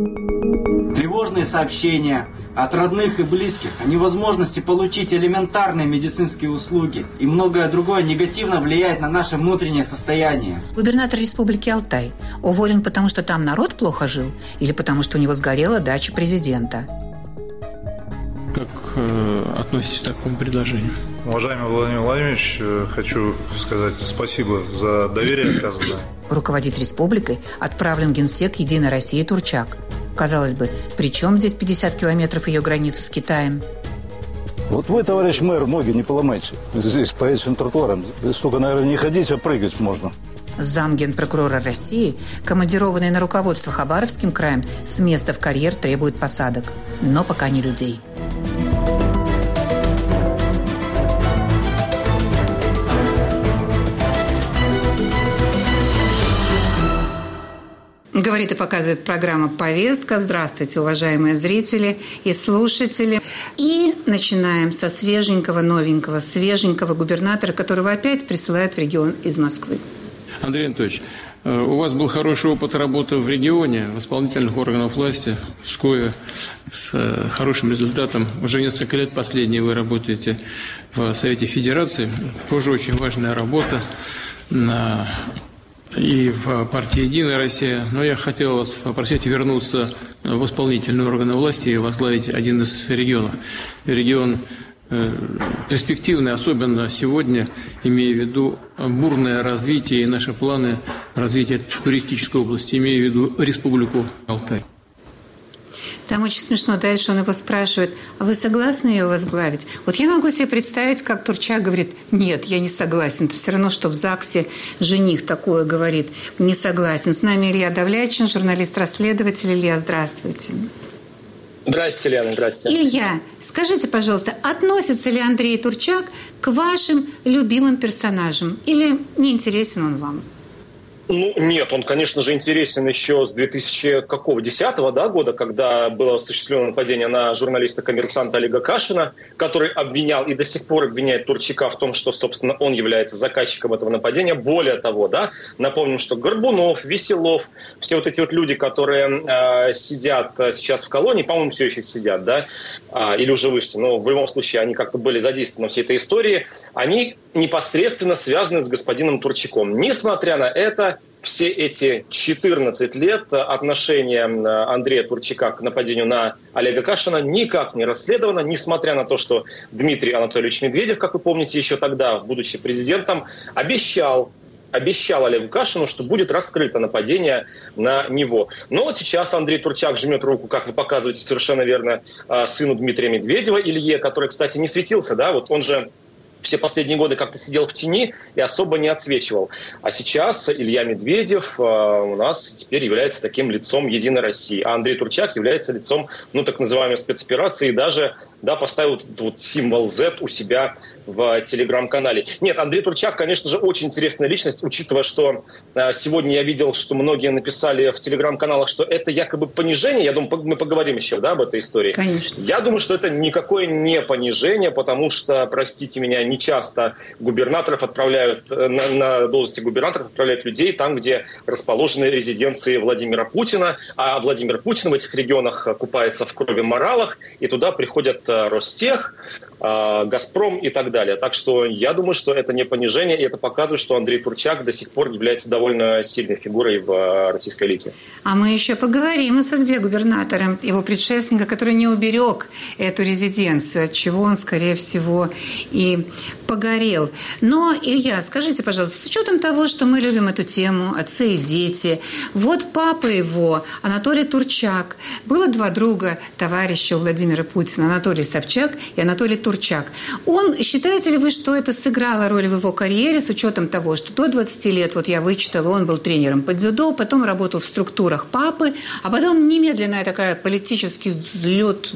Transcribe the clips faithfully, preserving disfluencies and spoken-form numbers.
Тревожные сообщения от родных и близких о невозможности получить элементарные медицинские услуги и многое другое негативно влияет на наше внутреннее состояние. Губернатор Республики Алтай уволен, потому что там народ плохо жил или потому что у него сгорела дача президента? Как э, относитесь к такому предложению? Уважаемый Владимир Владимирович, хочу сказать спасибо за доверие оказанное. Руководить республикой отправлен генсек «Единой России» Турчак. Казалось бы, при чем здесь пятьдесят километров ее границы с Китаем? Вот вы, товарищ мэр, ноги не поломайте здесь по этим тротуарам. Столько, наверное, не ходить, а прыгать можно. Зам генпрокурора России, командированный на руководство Хабаровским краем, с места в карьер требует посадок. Но пока не людей. Говорит и показывает программа «Повестка». Здравствуйте, уважаемые зрители и слушатели. И начинаем со свеженького, новенького, свеженького губернатора, которого опять присылают в регион из Москвы. Андрей Анатольевич, у вас был хороший опыт работы в регионе, в исполнительных органах власти, в СКОе, с хорошим результатом. Уже несколько лет последние вы работаете в Совете Федерации. Тоже очень важная работа на... и в партии «Единая Россия». Но я хотел вас попросить вернуться в исполнительные органы власти и возглавить один из регионов. Регион э, перспективный, особенно сегодня, имея в виду бурное развитие и наши планы развития туристической области, имея в виду Республику Алтай. Там очень смешно. Дальше он его спрашивает: а вы согласны ее возглавить? Вот я могу себе представить, как Турчак говорит: нет, я не согласен. Это все равно, что в ЗАГСе жених такое говорит: не согласен. С нами Илья Давлячин, журналист-расследователь. Илья, здравствуйте. Здравствуйте, Лена, здравствуйте. Илья, скажите, пожалуйста, относится ли Андрей Турчак к вашим любимым персонажам? Или не интересен он вам? Ну, нет, он, конечно же, интересен еще с две тысячи десятого да, года, когда было осуществлено нападение на журналиста-коммерсанта Олега Кашина, который обвинял и до сих пор обвиняет Турчака в том, что, собственно, он является заказчиком этого нападения. Более того, да, напомним, что Горбунов, Веселов, все вот эти вот люди, которые э, сидят сейчас в колонии, по-моему, все еще сидят, да, э, или уже вышли, но в любом случае они как-то были задействованы в всей этой истории, они непосредственно связаны с господином Турчаком. Несмотря на это, все эти четырнадцать лет отношения Андрея Турчака к нападению на Олега Кашина никак не расследовано, несмотря на то, что Дмитрий Анатольевич Медведев, как вы помните, еще тогда, будучи президентом, обещал, обещал Олегу Кашину, что будет раскрыто нападение на него. Но вот сейчас Андрей Турчак жмет руку, как вы показываете совершенно верно, сыну Дмитрия Медведева, Илье, который, кстати, не светился, да, вот он же все последние годы как-то сидел в тени и особо не отсвечивал. А сейчас Илья Медведев э, у нас теперь является таким лицом «Единой России». А Андрей Турчак является лицом, ну, так называемой спецоперации и даже, да, поставил вот этот вот символ Z у себя в телеграм-канале. Нет, Андрей Турчак, конечно же, очень интересная личность, учитывая, что э, сегодня я видел, что многие написали в телеграм-каналах, что это якобы понижение. Я думаю, мы поговорим еще, да, об этой истории. Конечно. Я думаю, что это никакое не понижение, потому что, простите меня, не часто губернаторов отправляют, на, на должности губернаторов отправляют людей там, где расположены резиденции Владимира Путина, а Владимир Путин в этих регионах купается в крови моралах, и туда приходят Ростех, Газпром и так далее. Так что я думаю, что это не понижение, и это показывает, что Андрей Турчак до сих пор является довольно сильной фигурой в российской элите. А мы еще поговорим о судьбе губернатора, его предшественника, который не уберег эту резиденцию, от чего он, скорее всего, и погорел. Но, Илья, скажите, пожалуйста, с учетом того, что мы любим эту тему, отцы и дети, вот папа его, Анатолий Турчак, было два друга, товарища у Владимира Путина, Анатолий Собчак и Анатолий Турчак. Он, считаете ли вы, что это сыграло роль в его карьере, с учетом того, что до двадцати лет, вот я вычитала, он был тренером по дзюдо, потом работал в структурах папы, а потом немедленная такая политический взлет.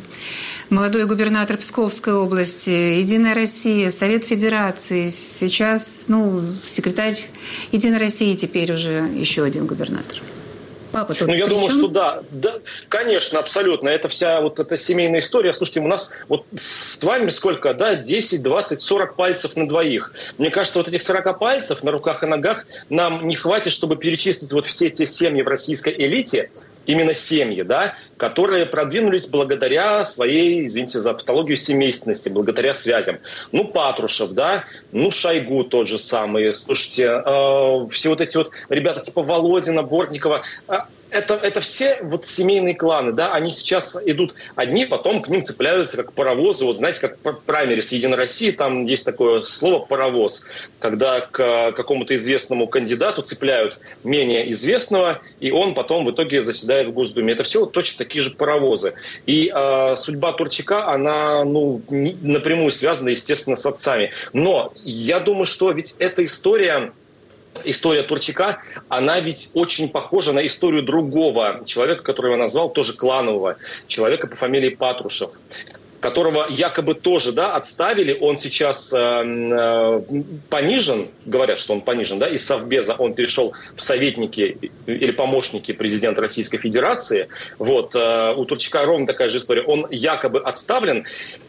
Молодой губернатор Псковской области, «Единая Россия», Совет Федерации, сейчас, ну, секретарь «Единой России» теперь уже еще один губернатор. Папа тут. Ну, я думаю, чем? что да, да, конечно, абсолютно. Это вся вот эта семейная история. Слушайте, у нас вот с вами сколько, да, десять, двадцать, сорок пальцев на двоих. Мне кажется, вот этих сорока пальцев на руках и ногах нам не хватит, чтобы перечислить вот все те семьи в российской элите, именно семьи, да, которые продвинулись благодаря своей, извините за тавтологию, семейственности, благодаря связям. Ну, Патрушев, да, ну, Шойгу тот же самый. Слушайте, э, все вот эти вот ребята типа Володина, Бортникова, э, Это, это все вот семейные кланы, да, они сейчас идут одни, потом к ним цепляются как паровозы. Вот знаете, как праймерис Единой России, там есть такое слово «паровоз», когда к какому-то известному кандидату цепляют менее известного, и он потом в итоге заседает в Госдуме. Это все вот точно такие же паровозы. И э, судьба Турчака, она ну, не, напрямую связана, естественно, с отцами. Но я думаю, что ведь эта история... История Турчака, она ведь очень похожа на историю другого человека, которого я назвал, тоже кланового, человека по фамилии Патрушев, которого якобы тоже, да, отставили. Он сейчас э, э, понижен, говорят, что он понижен, да, из Совбеза он перешел в советники или помощники президента Российской Федерации. Вот, э, у Турчака ровно такая же история. Он якобы отставлен.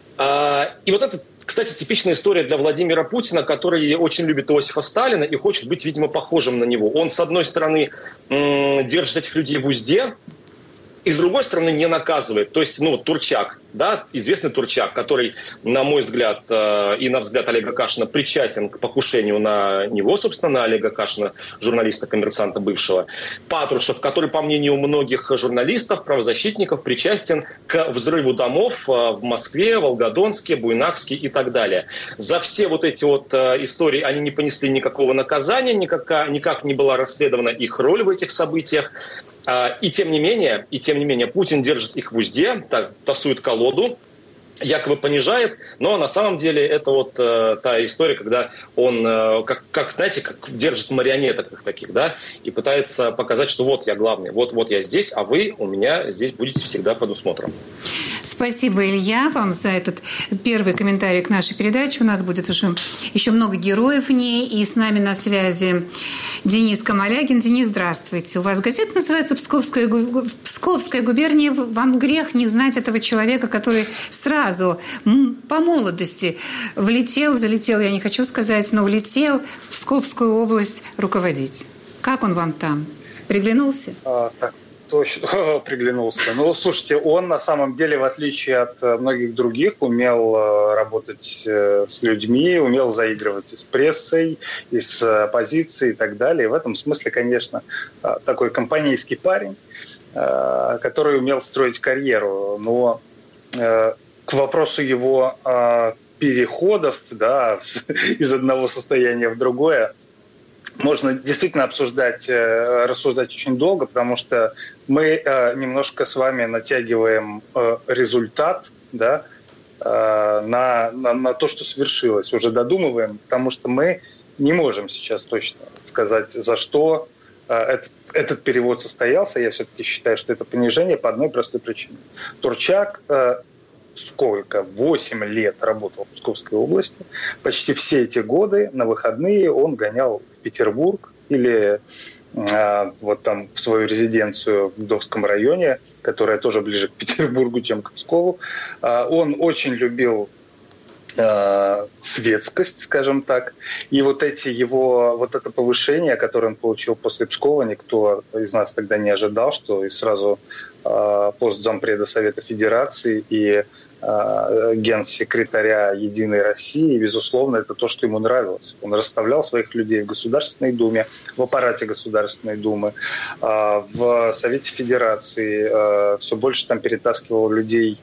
Э, и вот этот, кстати, типичная история для Владимира Путина, который очень любит Иосифа Сталина и хочет быть, видимо, похожим на него. Он, с одной стороны, м- держит этих людей в узде, и, с другой стороны, не наказывает. То есть, ну, Турчак, да, известный Турчак, который, на мой взгляд, э, и на взгляд Олега Кашина, причастен к покушению на него, собственно, на Олега Кашина, журналиста-коммерсанта бывшего. Патрушев, который, по мнению многих журналистов, правозащитников, причастен к взрыву домов э, в Москве, Волгодонске, Буйнакске и так далее. За все вот эти вот э, истории они не понесли никакого наказания, никак, никак не была расследована их роль в этих событиях. И тем не менее, и тем не менее, Путин держит их в узде, так, тасует колоду, якобы понижает, но на самом деле это вот э, та история, когда он, э, как, как, знаете, как держит марионеток таких, да, и пытается показать, что вот я главный, вот, вот я здесь, а вы у меня здесь будете всегда под усмотром. Спасибо, Илья, вам за этот первый комментарий к нашей передаче. У нас будет уже еще много героев в ней, и с нами на связи Денис Камалягин. Денис, здравствуйте. У вас газета называется «Псковская, Псковская губерния». Вам грех не знать этого человека, который сразу по молодости влетел, залетел, я не хочу сказать, но влетел в Псковскую область руководить. Как он вам там? Приглянулся? А, так. Точно приглянулся. Ну, слушайте, он на самом деле, в отличие от многих других, умел работать с людьми, умел заигрывать и с прессой, и с оппозицией и так далее. И в этом смысле, конечно, такой компанейский парень, который умел строить карьеру. Но к вопросу его переходов, да, из одного состояния в другое, можно действительно обсуждать, рассуждать очень долго, потому что мы немножко с вами натягиваем результат, да, на, на, на то, что свершилось, уже додумываем, потому что мы не можем сейчас точно сказать, за что этот, этот перевод состоялся. Я все-таки считаю, что это понижение по одной простой причине. Турчак сколько? восемь лет работал в Псковской области. Почти все эти годы на выходные он гонял в Петербург или э, вот там в свою резиденцию в Вдовском районе, которая тоже ближе к Петербургу, чем к Пскову. Э, он очень любил э, светскость, скажем так. И вот эти его, вот это повышение, которое он получил после Пскова, никто из нас тогда не ожидал, что и сразу э, пост зампреда Совета Федерации и генсекретаря Единой России, и, безусловно, это то, что ему нравилось. Он расставлял своих людей в Государственной Думе, в аппарате Государственной Думы, в Совете Федерации, все больше там перетаскивал людей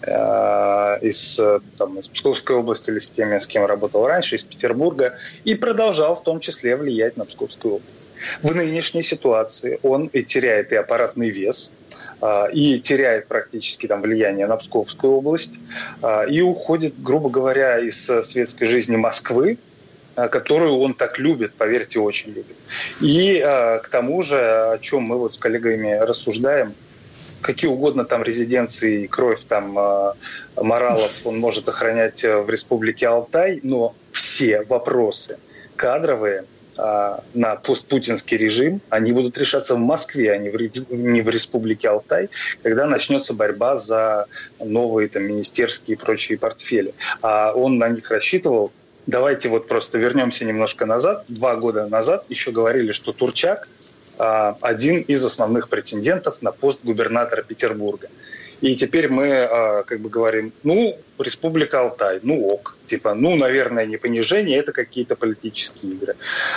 из, там, из Псковской области или с теми, с кем работал раньше, из Петербурга, и продолжал в том числе влиять на Псковскую область. В нынешней ситуации он и теряет и аппаратный вес, и теряет практически там влияние на Псковскую область, и уходит, грубо говоря, из светской жизни Москвы, которую он так любит, поверьте, очень любит. И к тому же, о чем мы вот с коллегами рассуждаем, какие угодно там резиденции, кровь там моралов он может охранять в Республике Алтай, но все вопросы кадровые на постпутинский режим, они будут решаться в Москве, а не в, не в Республике Алтай, когда начнется борьба за новые там, министерские и прочие портфели. А он на них рассчитывал. Давайте вот просто вернемся немножко назад. Два года назад еще говорили, что Турчак один из основных претендентов на пост губернатора Петербурга. И теперь мы как бы говорим, ну, Республика Алтай, ну ок. Типа, ну, наверное, не понижение, это какие-то политические игры.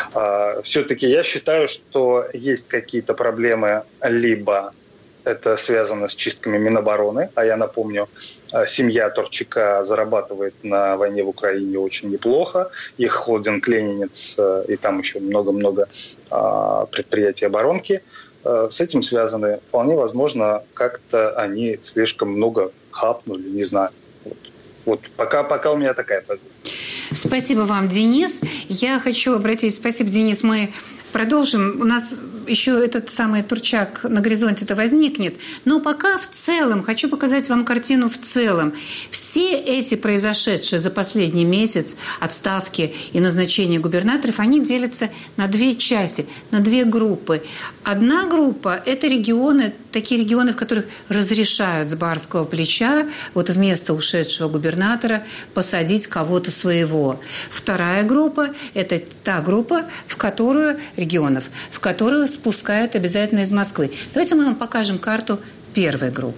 Все-таки я считаю, что есть какие-то проблемы, либо это связано с чистками Минобороны, а я напомню, семья Турчака зарабатывает на войне в Украине очень неплохо. Их холдинг «Ленинец» и там еще много-много предприятий оборонки с этим связаны. Вполне возможно, как-то они слишком много хапнули, не знаю. Вот, вот пока, пока у меня такая позиция. Спасибо вам, Денис. Я хочу обратить... Спасибо, Денис. Мы продолжим. У нас еще этот самый Турчак на горизонте-то возникнет. Но пока в целом, хочу показать вам картину в целом. Все эти произошедшие за последний месяц отставки и назначения губернаторов, они делятся на две части, на две группы. Одна группа – это регионы, такие регионы, в которых разрешают с барского плеча вот вместо ушедшего губернатора посадить кого-то своего. Вторая группа – это та группа, в которую регионов, в которую спускают обязательно из Москвы. Давайте мы вам покажем карту первой группы.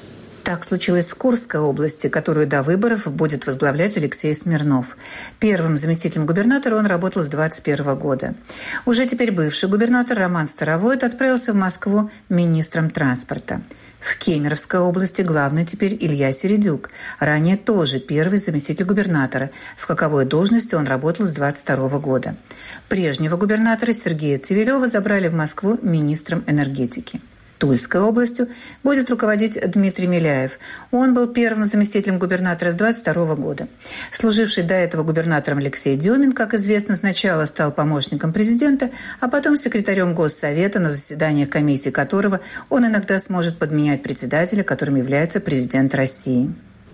Так случилось в Курской области, которую до выборов будет возглавлять Алексей Смирнов. Первым заместителем губернатора он работал с двадцать первого года. Уже теперь бывший губернатор Роман Старовойт отправился в Москву министром транспорта. В Кемеровской области главный теперь Илья Середюк, ранее тоже первый заместитель губернатора, в каковой должности он работал с двадцать второго года. Прежнего губернатора Сергея Цивилева забрали в Москву министром энергетики. Тульской областью будет руководить Дмитрий Миляев. Он был первым заместителем губернатора с двадцать второго года. Служивший до этого губернатором Алексей Демин, как известно, сначала стал помощником президента, а потом секретарем Госсовета, на заседаниях комиссии которого он иногда сможет подменять председателя, которым является президент России.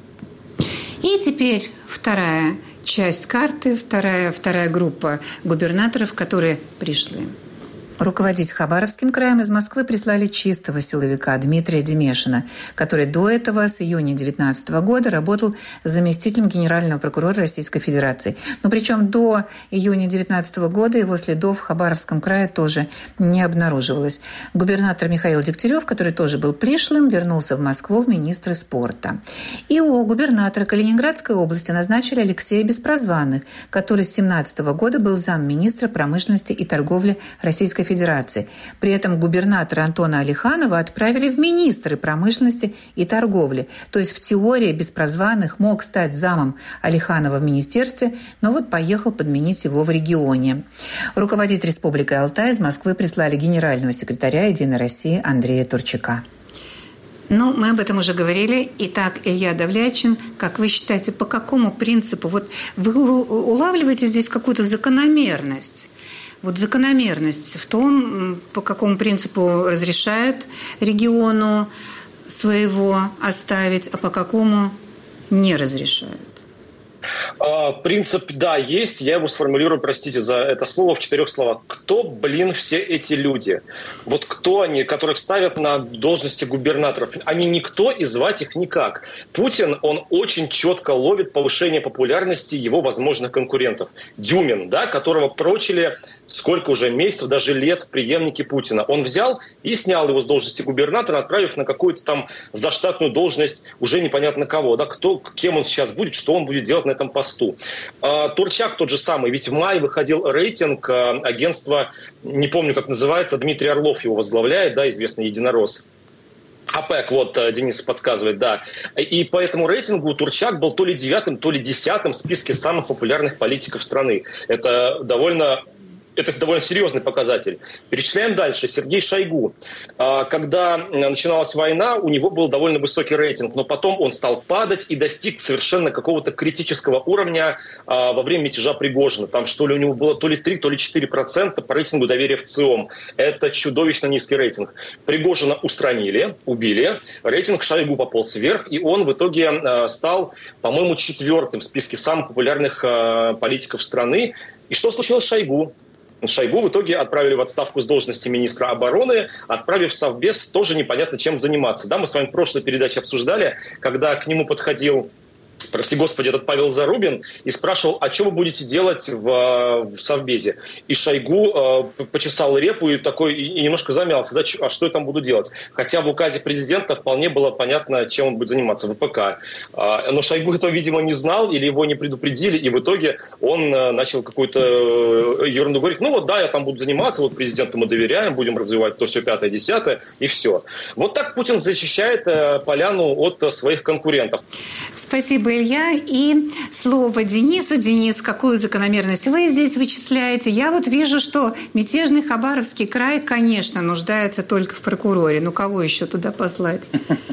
И теперь вторая часть карты, вторая, вторая группа губернаторов, которые пришли. Руководить Хабаровским краем из Москвы прислали чистого силовика Дмитрия Демешина, который до этого с июня две тысячи девятнадцатого года работал заместителем генерального прокурора Российской Федерации. Но причем до июня две тысячи девятнадцатого года его следов в Хабаровском крае тоже не обнаруживалось. Губернатор Михаил Дегтярев, который тоже был пришлым, вернулся в Москву в министры спорта. И у губернатора Калининградской области назначили Алексея Беспрозванных, который с две тысячи семнадцатого года был замминистра промышленности и торговли Российской Федерации. Федерации. При этом губернатора Антона Алиханова отправили в министры промышленности и торговли. То есть в теории Беспрозванных мог стать замом Алиханова в министерстве, но вот поехал подменить его в регионе. Руководить Республикой Алтай из Москвы прислали генерального секретаря «Единой России» Андрея Турчака. Ну, мы об этом уже говорили. Итак, Илья Давлячин, как вы считаете, по какому принципу? Вот вы улавливаете здесь какую-то закономерность? Вот закономерность в том, по какому принципу разрешают региону своего оставить, а по какому не разрешают. Принцип, да, есть. Я его сформулирую, простите за это слово, в четырех словах. Кто, блин, все эти люди? Вот кто они, которых ставят на должности губернаторов? Они никто, и звать их никак. Путин, он очень четко ловит повышение популярности его возможных конкурентов. Дюмин, да, которого прочили сколько уже месяцев, даже лет в преемнике Путина. Он взял и снял его с должности губернатора, отправив на какую-то там заштатную должность уже непонятно кого. Да, кто, кем он сейчас будет, что он будет делать на этом посту. А, Турчак тот же самый. Ведь в мае выходил рейтинг а, агентства, не помню, как называется, Дмитрий Орлов его возглавляет, да, известный единорос. АПЭК, вот Денис подсказывает, да. И по этому рейтингу Турчак был то ли девятым, то ли десятым в списке самых популярных политиков страны. Это довольно... Это довольно серьезный показатель. Перечисляем дальше. Сергей Шойгу. Когда начиналась война, у него был довольно высокий рейтинг, но потом он стал падать и достиг совершенно какого-то критического уровня во время мятежа Пригожина. Там что ли у него было то ли три, то ли четыре процента по рейтингу доверия в ЦИОМ. Это чудовищно низкий рейтинг. Пригожина устранили, убили. Рейтинг Шойгу пополз вверх, и он в итоге стал, по-моему, четвертым в списке самых популярных политиков страны. И что случилось с Шойгу? Шойгу в итоге отправили в отставку с должности министра обороны, отправив в Совбез тоже непонятно чем заниматься. Да, мы с вами в прошлой передаче обсуждали, когда к нему подходил прости господи, этот Павел Зарубин, и спрашивал, а что вы будете делать в, в Совбезе? И Шойгу э, почесал репу и такой и немножко замялся, да, а что я там буду делать? Хотя в указе президента вполне было понятно, чем он будет заниматься, ВПК. А, но Шойгу этого, видимо, не знал, или его не предупредили, и в итоге он э, начал какую-то ерунду говорить, ну вот да, я там буду заниматься, вот президенту мы доверяем, будем развивать то, все, пятое, десятое, и все. Вот так Путин защищает э, поляну от э, своих конкурентов. Спасибо, Илья. И слово Денису. Денис, какую закономерность вы здесь вычисляете? Я вот вижу, что мятежный Хабаровский край, конечно, нуждается только в прокуроре. Ну, кого еще туда послать?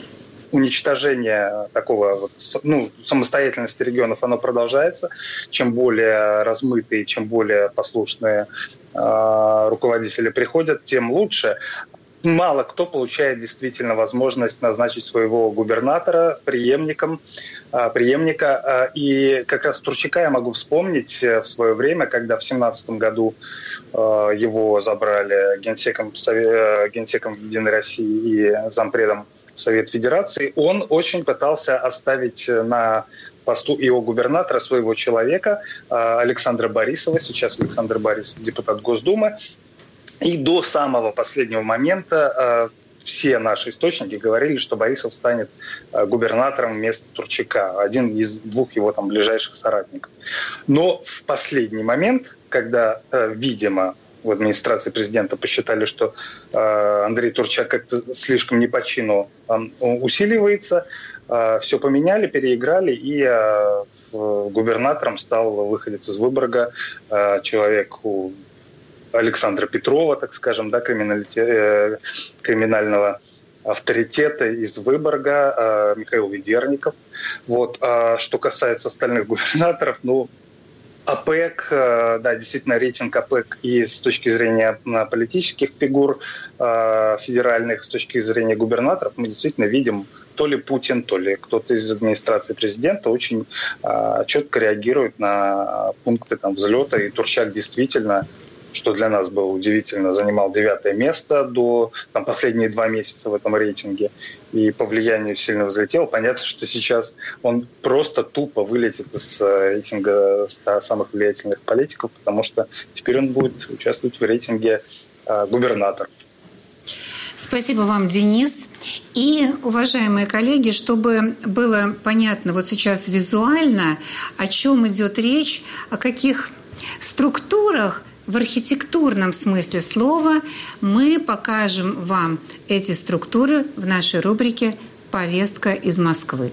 Уничтожение такого вот, ну, самостоятельности регионов, оно продолжается. Чем более размытые, чем более послушные э, руководители приходят, тем лучше. Мало кто получает действительно возможность назначить своего губернатора преемником, преемника. И как раз Турчака я могу вспомнить в свое время, когда в семнадцатом году его забрали генсеком, генсеком Единой России и зампредом Совет Федерации. Он очень пытался оставить на посту его губернатора своего человека Александра Борисова. Сейчас Александр Борисов депутат Госдумы. И до самого последнего момента э, все наши источники говорили, что Борисов станет э, губернатором вместо Турчака, один из двух его там ближайших соратников. Но в последний момент, когда, э, видимо, в администрации президента посчитали, что э, Андрей Турчак как-то слишком не по чину он усиливается, э, все поменяли, переиграли, и э, губернатором стал выходец из Выборга, э, человек у Александра Петрова, так скажем, да, криминалите... криминального авторитета из Выборга, Михаил Ведерников. Вот. А что касается остальных губернаторов, ну, АПЭК, да, действительно, рейтинг АПЭК и с точки зрения политических фигур федеральных, с точки зрения губернаторов, мы действительно видим, то ли Путин, то ли кто-то из администрации президента очень четко реагирует на пункты там взлета, и Турчак действительно, что для нас было удивительно, занимал девятое место до там, последние два месяца в этом рейтинге и по влиянию сильно взлетел. Понятно, что сейчас он просто тупо вылетит из рейтинга ста самых влиятельных политиков, потому что теперь он будет участвовать в рейтинге э, губернаторов. Спасибо вам, Денис. И, уважаемые коллеги, чтобы было понятно вот сейчас визуально, о чем идет речь, о каких структурах в архитектурном смысле слова, мы покажем вам эти структуры в нашей рубрике «Повестка из Москвы».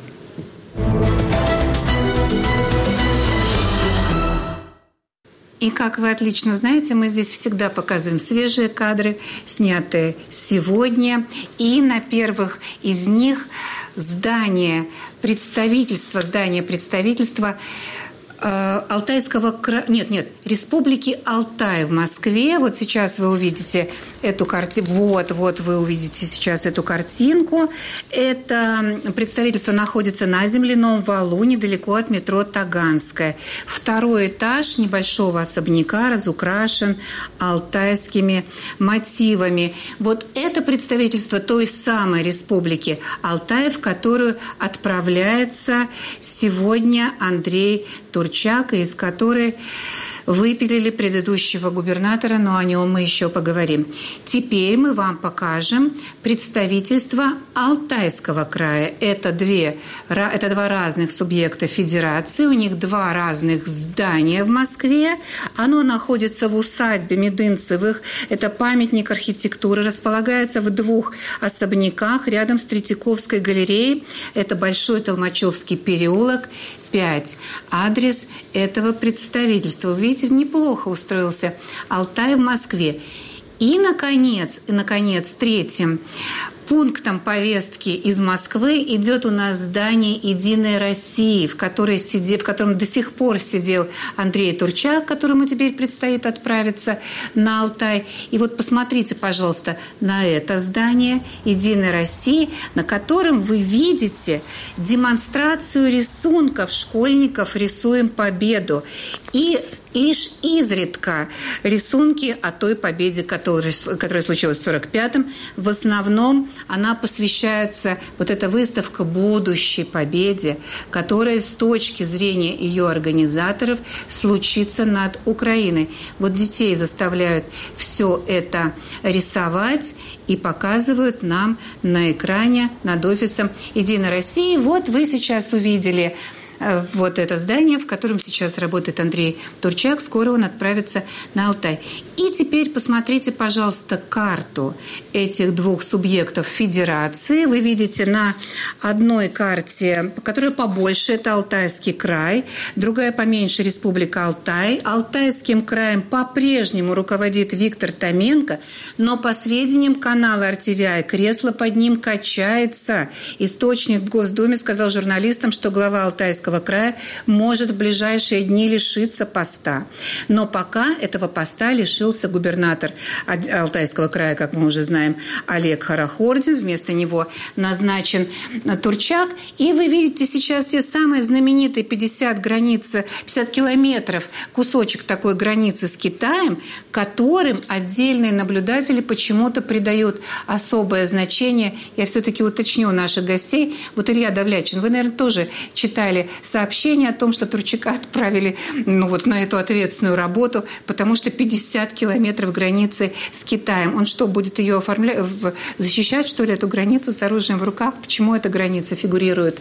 И, как вы отлично знаете, мы здесь всегда показываем свежие кадры, снятые сегодня. И на первых из них здание представительства, здание представительства Алтайского края, нет, нет, Республики Алтай в Москве. Вот сейчас вы увидите эту картинку. Вот, вот вы увидите сейчас эту картинку. Это представительство находится на земляном валу, недалеко от метро Таганская. Второй этаж небольшого особняка разукрашен алтайскими мотивами. Вот это представительство той самой Республики Алтай, в которую отправляется сегодня Андрей Турчак, из которой выпилили предыдущего губернатора, но о нем мы еще поговорим. Теперь мы вам покажем представительство Алтайского края. Это, две, это два разных субъекта федерации, у них два разных здания в Москве. Оно находится в усадьбе Медынцевых. Это памятник архитектуры, располагается в двух особняках рядом с Третьяковской галереей. Это Большой Толмачевский переулок, пять. Адрес этого представительства. Вы видите, неплохо устроился Алтай в Москве. И, наконец, и, наконец, третьим пунктом повестки из Москвы идет у нас здание «Единой России», в, которой сидел, в котором до сих пор сидел Андрей Турчак, которому теперь предстоит отправиться на Алтай. И вот посмотрите, пожалуйста, на это здание «Единой России», на котором вы видите демонстрацию рисунков школьников «Рисуем победу». И лишь изредка рисунки о той победе, которая, которая случилась в сорок пятом, в основном она посвящается, вот эта выставка, будущей победе, которая с точки зрения ее организаторов случится над Украиной. Вот детей заставляют все это рисовать и показывают нам на экране над офисом «Единой России». Вот вы сейчас увидели вот это здание, в котором сейчас работает Андрей Турчак. Скоро он отправится на Алтай. И теперь посмотрите, пожалуйста, карту этих двух субъектов федерации. Вы видите на одной карте, которая побольше, это Алтайский край, другая поменьше, Республика Алтай. Алтайским краем по-прежнему руководит Виктор Томенко, но по сведениям канала эр ти ви ай, кресло под ним качается. Источник в Госдуме сказал журналистам, что глава Алтайского края может в ближайшие дни лишиться поста. Но пока этого поста лишился губернатор Алтайского края, как мы уже знаем, Олег Хорохордин. Вместо него назначен Турчак. И вы видите сейчас те самые знаменитые пятьдесят границы, пятьдесят километров, кусочек такой границы с Китаем, которым отдельные наблюдатели почему-то придают особое значение. Я все-таки уточню наших гостей. Вот Илья Давлячин, вы, наверное, тоже читали сообщение о том, что Турчака отправили ну, вот на эту ответственную работу, потому что пятьдесят километров границы с Китаем. Он что, будет ее оформлять, защищать, что ли, эту границу с оружием в руках? Почему эта граница фигурирует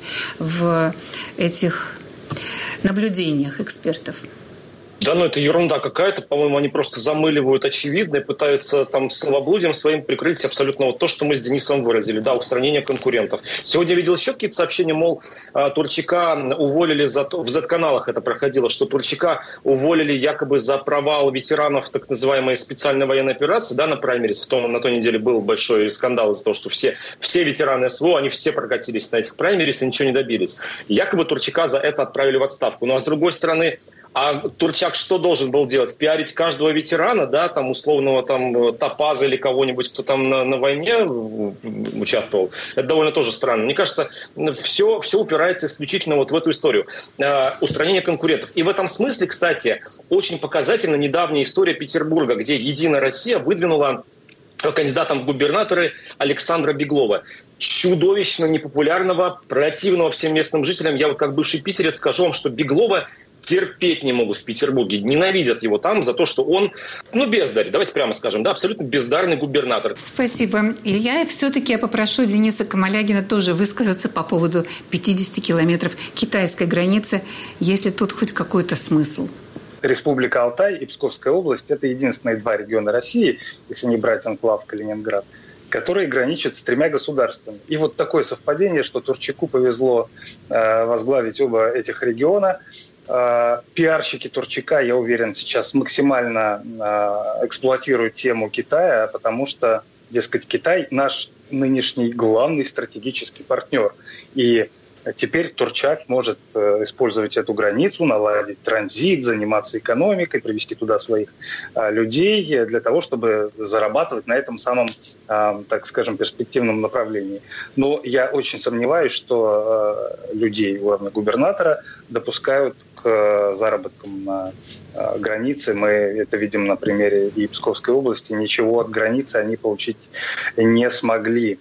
в этих наблюдениях экспертов? Да, ну это ерунда какая-то. По-моему, они просто замыливают очевидное, пытаются там словоблудием своим прикрыть абсолютно вот то, что мы с Денисом выразили. Да, устранение конкурентов. Сегодня я видел еще какие-то сообщения, мол, Турчака уволили за то, в зет-каналах это проходило, что Турчака уволили якобы за провал ветеранов так называемой специальной военной операции, да, на праймерис. В том, на той неделе был большой скандал из-за того, что все, все ветераны СВО, они все прокатились на этих праймерис и ничего не добились. Якобы Турчака за это отправили в отставку. Ну а с другой стороны, а Турчак что должен был делать? Пиарить каждого ветерана, да, там условного там Топаза или кого-нибудь, кто там на, на войне участвовал? Это довольно тоже странно. Мне кажется, все, все упирается исключительно вот в эту историю. Э, устранение конкурентов. И в этом смысле, кстати, очень показательна недавняя история Петербурга, где «Единая Россия» выдвинула кандидатом в губернаторы Александра Беглова. Чудовищно непопулярного, противного всем местным жителям. Я вот как бывший питерец скажу вам, что Беглова терпеть не могут в Петербурге. Ненавидят его там за то, что он, ну, бездарь, давайте прямо скажем, да, абсолютно бездарный губернатор. Спасибо, Илья. И все-таки я попрошу Дениса Камалягина тоже высказаться по поводу пятидесяти километров китайской границы, если тут хоть какой-то смысл. Республика Алтай и Псковская область – это единственные два региона России, если не брать анклав Калининград, которые граничат с тремя государствами. И вот такое совпадение, что Турчаку повезло э, возглавить оба этих региона. Э, пиарщики Турчака, я уверен, сейчас максимально э, эксплуатируют тему Китая, потому что, дескать, Китай – наш нынешний главный стратегический партнер. И теперь Турчак может использовать эту границу, наладить транзит, заниматься экономикой, привести туда своих людей для того, чтобы зарабатывать на этом самом, так скажем, перспективном направлении. Но я очень сомневаюсь, что людей, главного губернатора, допускают к заработкам на границе. Мы это видим на примере и Псковской области. Ничего от границы они получить не смогли.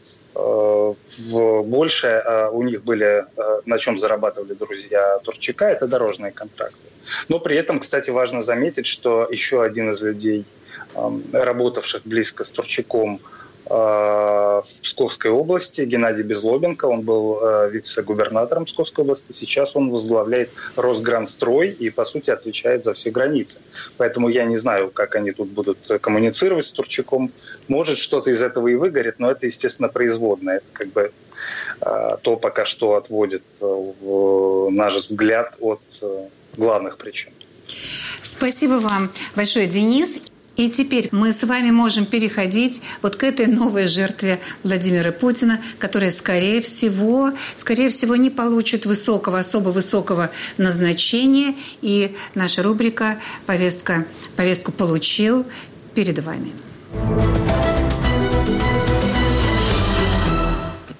Больше у них были, на чем зарабатывали друзья Турчака, это дорожные контракты. Но при этом, кстати, важно заметить, что еще один из людей, работавших близко с Турчаком в Псковской области, Геннадий Безлобенко, он был вице-губернатором Псковской области, сейчас он возглавляет Росгранстрой и, по сути, отвечает за все границы. Поэтому я не знаю, как они тут будут коммуницировать с Турчаком. Может, что-то из этого и выгорит, но это, естественно, производное. Это как бы то пока что отводит наш взгляд от главных причин. Спасибо вам большое, Денис. И теперь мы с вами можем переходить вот к этой новой жертве Владимира Путина, которая, скорее всего, скорее всего, не получит высокого, особо высокого назначения. И наша рубрика «Повестка, повестку получил» перед вами.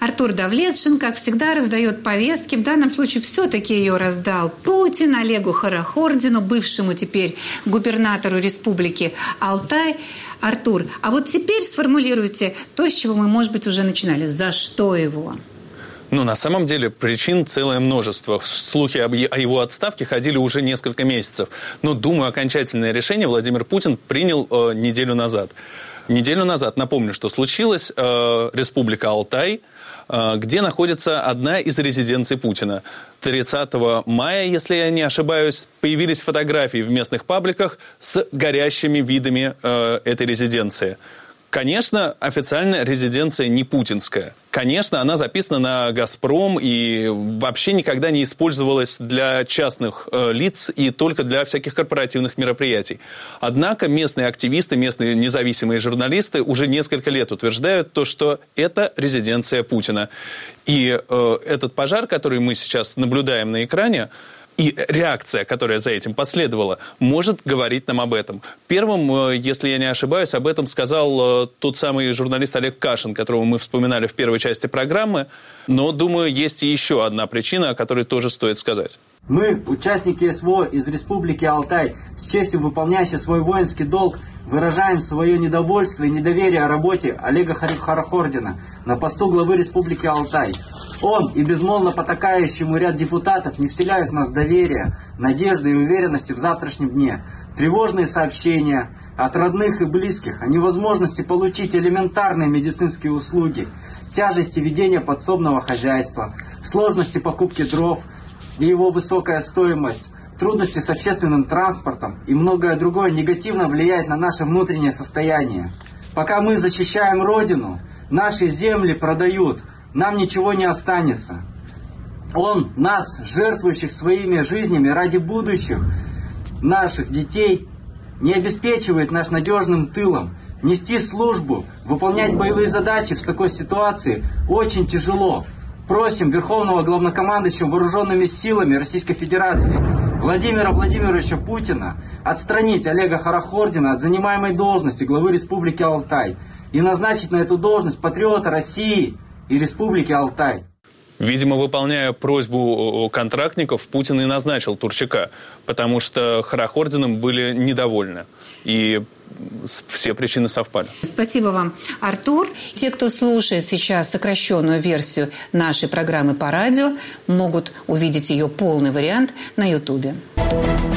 Артур Давлетшин, как всегда, раздает повестки. В данном случае все-таки ее раздал Путин Олегу Хорохордину, бывшему теперь губернатору Республики Алтай. Артур, а вот теперь сформулируйте то, с чего мы, может быть, уже начинали. За что его? Ну, на самом деле, причин целое множество. Слухи об о его отставке ходили уже несколько месяцев. Но, думаю, окончательное решение Владимир Путин принял э, неделю назад. Неделю назад, напомню, что случилось, э, Республика Алтай, э, где находится одна из резиденций Путина. тридцатого мая, если я не ошибаюсь, появились фотографии в местных пабликах с горящими видами э, этой резиденции. Конечно, официально резиденция не путинская. Конечно, она записана на «Газпром» и вообще никогда не использовалась для частных э, лиц и только для всяких корпоративных мероприятий. Однако местные активисты, местные независимые журналисты уже несколько лет утверждают то, что это резиденция Путина. И э, этот пожар, который мы сейчас наблюдаем на экране, и реакция, которая за этим последовала, может говорить нам об этом. Первым, если я не ошибаюсь, об этом сказал тот самый журналист Олег Кашин, которого мы вспоминали в первой части программы. Но, думаю, есть и еще одна причина, о которой тоже стоит сказать. Мы, участники СВО из Республики Алтай, с честью выполняющие свой воинский долг, выражаем свое недовольство и недоверие работе Олега Хорохордина на посту главы Республики Алтай. Он и безмолвно потакающему ряд депутатов не вселяют в нас доверия, надежды и уверенности в завтрашнем дне. Тревожные сообщения от родных и близких о невозможности получить элементарные медицинские услуги, тяжести ведения подсобного хозяйства, сложности покупки дров и его высокая стоимость, трудности с общественным транспортом и многое другое негативно влияет на наше внутреннее состояние. Пока мы защищаем Родину, наши земли продают, нам ничего не останется. Он, нас, жертвующих своими жизнями ради будущих наших детей, не обеспечивает нас надежным тылом. Нести службу, выполнять боевые задачи в такой ситуации очень тяжело. Просим Верховного Главнокомандующего Вооруженными силами Российской Федерации Владимира Владимировича Путина отстранить Олега Хорохордина от занимаемой должности главы Республики Алтай и назначить на эту должность патриота России и Республики Алтай. Видимо, выполняя просьбу контрактников, Путин и назначил Турчака, потому что Хорохординым были недовольны. И все причины совпали. Спасибо вам, Артур. Те, кто слушает сейчас сокращенную версию нашей программы по радио, могут увидеть ее полный вариант на Ютубе.